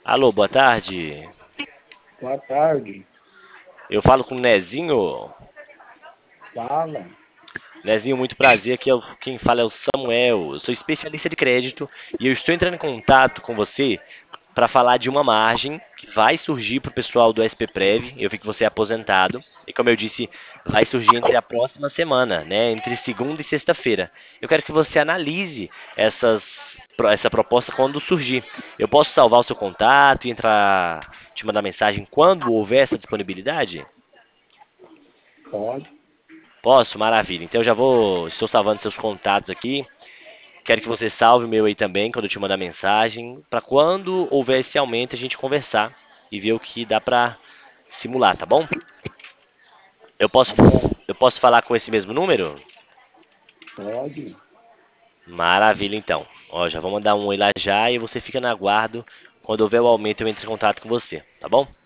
Alô, boa tarde. Boa tarde. Eu falo com o Nezinho. Fala. Nezinho, muito prazer. Quem fala é o Samuel. Eu sou especialista de crédito e eu estou entrando em contato com você para falar de uma margem que vai surgir para o pessoal do SP Prev. Eu vi que você é aposentado e, como eu disse, vai surgir entre a próxima semana, né? Entre segunda e sexta-feira. Eu quero que você analise essa proposta quando surgir. Eu posso salvar o seu contato e entrar, te mandar mensagem quando houver essa disponibilidade? Pode. Posso? Maravilha. Então eu já vou. Estou salvando seus contatos aqui. Quero que você salve o meu aí também quando eu te mandar mensagem. Para quando houver esse aumento a gente conversar e ver o que dá pra simular, tá bom? Eu posso, Tá bom. eu posso falar com esse mesmo número? Pode. Maravilha, então. Ó, já vou mandar um oi lá já e você fica na aguardo. Quando houver o aumento eu entro em contato com você, tá bom?